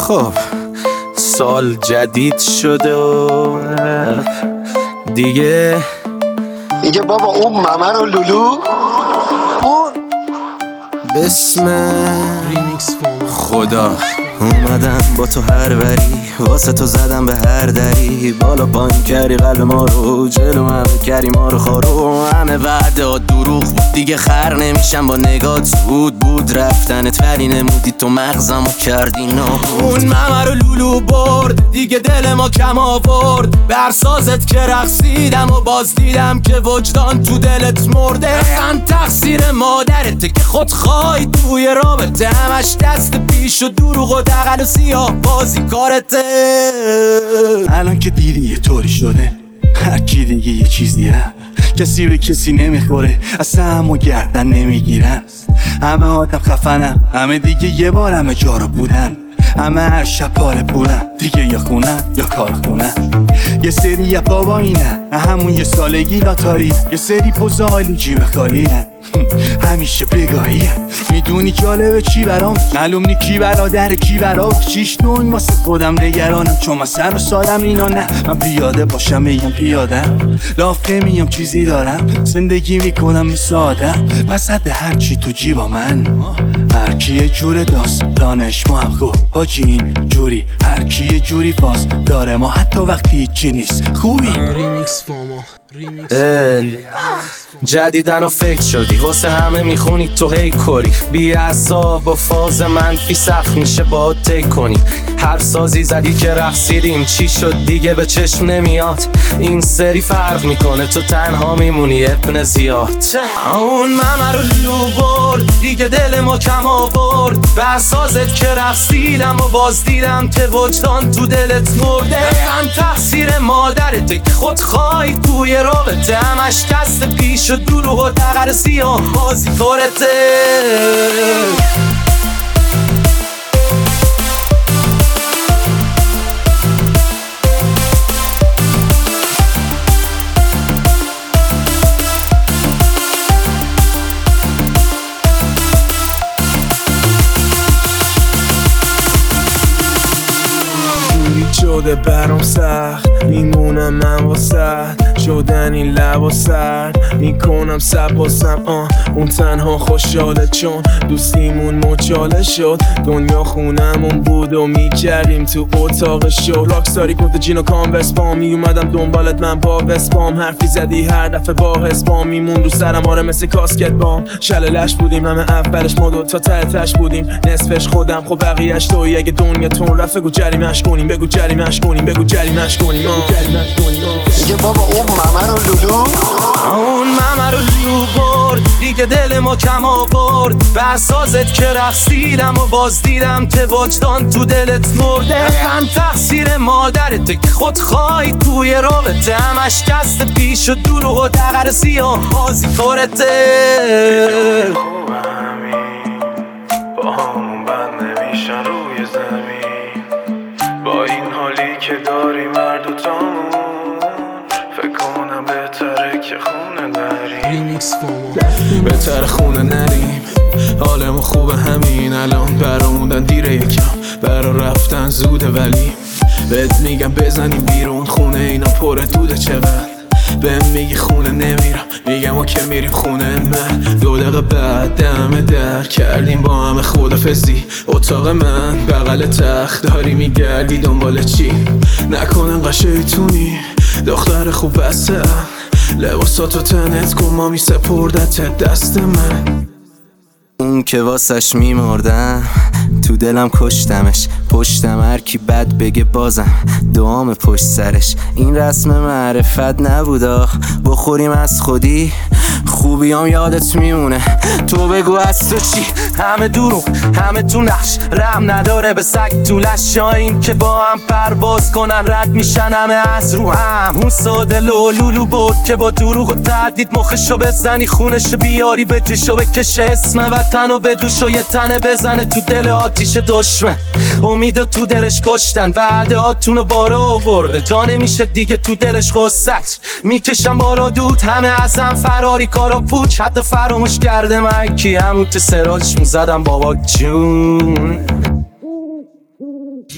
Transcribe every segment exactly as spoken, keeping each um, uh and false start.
خب سال جدید شده و دیگه دیگه بابا اون ممر و لولو اون بسم خدا اومدم با تو هر وری واسه تو زدم به هر دری بالا پایین کردی قلب ما رو جلو همه کردی ما رو خارو همه وعده ها دروغ بود دیگه خر نمیشم با نگات زود بود رفتنت ولی نمودی تو مغزمو کردی نابود اون ممر و لولو برد دیگه دل ما کم آورد بر سازت که رقصیدم و باز دیدم که وجدان تو دلت مرده اصلا تقصیر مادرته که خود خواهی توی رابطه همش دست پیش و دروغ و دقل و سیاه بازی کارته الان که دیدی یه طوری شده هر کی دیگه یه چیز دیره کسی به کسی نمیخوره اصلا همو گردن نمیگیرن همه آدم خفنم همه دیگه یه بار همه جا رو بودن همه هر شب پاره پولن دیگه یا خونن یا کار خونن یه سری یه بابا اینه همون یه سالگی لاتاری یه سری پوزا حالی جیب خالیه همیشه بگاهیه میدونی جالبه چی برام معلوم نی کی برادر کی برا چیش دون واسه خودم نگرانم چون من سر و سالم اینا نه من پیاده باشم میگم پیاده لاف نمیام چیزی دارم زندگی میکنم این ساده وسط هر چی تو جیبا من هر کی یه جور داستانش ما هم خوب حاجی این جوری هر کی یه جوری باز داره ما حتی وقتی هیچی نیست خوبی جدیدن و فکر شدی واسه همه میخونی تو هی کری بی عصاب و فاز منفی سخت میشه با تیک کنی هر سازی زدی که رقصیدیم چی شد دیگه به چشم نمیاد این سری فرق میکنه تو تنها میمونی ابن زیاد اون ممر و لولو برد دیگه دل ما کم آورد بر سازت که رقصیدم و باز دیدم که وجدان تو دلت مرده هم تقصیر مادرته که خود خواهی توی رابطه همش دست پیش و دروغ و دقل سیاه بازی کارته شده برام سخت میمونم من واسد شدن این لبا سرد میکنم سباسم آه اون تنها خوشحاله چون دوستیمون مچاله شد دنیا خونمون بود و میکردیم تو اتاق شو راکستاری گفت جینو کام وسپام میومدم دنبالت من با وسپام حرفی زدی هر دفعه با حسپام میمون رو سرم آره مثل کاسکت بام شللش بودیم همه اولش ما دوتا ته تش بودیم نصفش خودم خب بقیهش توی اگه دنیا تون رفت بگو جریمش کنیم بگو جریمش کنیم بگو جریمش کنیم دیگه بابا اون ممر و لولو اون ممر و لولو برد دیگه دل ما کم آورد بر سازت که رقصیدم و باز دیدم که وجدان تو دلت مرده هم تقصیر مادرته که خود خواهی توی رابطه همش دست پیش و دروغ و دقل سیاه بازی کارته با همون بند نمیشن روی زمین با این حالی که داریم هر دوتامون فکر کنم بهتره که خونه نریم بهتره خونه نریم حالمون خوبه همین الان براموندن دیره یکم برا رفتن زوده ولی بهت میگم بزنیم بیرون خونه اینا پر دوده چقدر بهم میگی خونه نمیرم میگم اوکی میریم خونه من دو دقیقه بعد دم در کردیم با همه خدافزی اتاق من بغل تخت داری میگردی دنبال چی نکنم قشیتونی دختر خوب بسته لباساتو تنت کن مامی سپردت دست من اون که واسش میمردم تو دلم کشتمش پشتم هر کی بد بگه بازم دعام پشت سرش این رسم معرفت نبود آخ بخوریم از خودی خوبیام یادت میمونه تو بگو از تو چی همه دروغ همه تو نقش رم نداره به سگ تو لشاییم که با هم پرواز کنن رد میشن همه از رو هم اون ساده لولو بود که با دروغ و تردید مخشو بزنی خونشو بیاری به جشو بکشه اسم وطن و بدوش و یه تنه بزنه تو دل آتیش دشمن امید تو دلش کشتن وعده هاتونو بارا آورده جا نمیشه دیگه تو دلش غصت میکشم بارا دود همه ازم فراری کارا پوچ حتی فراموش کرده من کی همون تو سراج میزدم بابا جون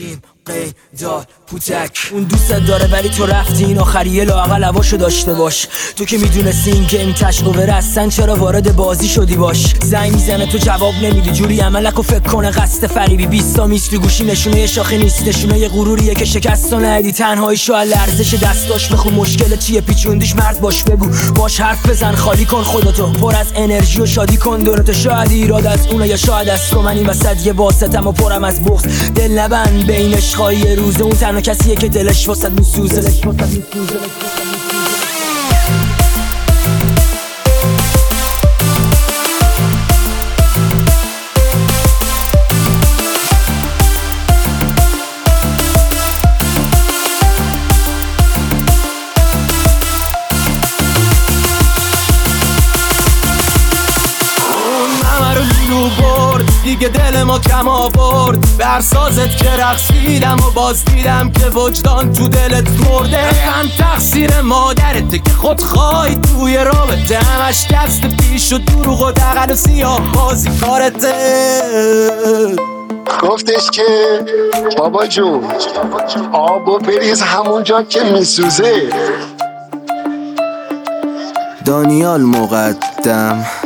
قیدار پوتک اون دوستت داره ولی تو رفتی این آخریه لااقل هواشو داشته باش. تو که میدونستی این گیم تشقوبه هستن چرا وارد بازی شدی باش. زنگ میزنه تو جواب نمیدی جوری عملکو فکر کنه قصد فریبی. بیست تا میز تو گوشی نشونه شاخه نیست نشونه یه غروریه که شکست و ندی. تنهاییشو از لرزش دستاش بخون مشکل چیه پیچوندیش مرد باش بگو باش حرف بزن خالی کن خودتو پر از انرژی و شادی کن دورتو. شاید ایراد از اونه یا شاید از تو من این وسط یه واسطم و پرم از بغض. دل نبند بین عشقای یه روزه اون تنها کسیه که دلش واسط میسوزه. دیگه دل ما کم آورد بر سازت که رقصیدم و باز دیدم که وجدان تو دلت مرده. من تقصیر مادرته که خود خواهی توی رابطه همش دست پیش و دروغ و دقل و سیاه بازی کارته. گفتش که بابا جون آبو بریز همونجا که میسوزه. دانیال مقدم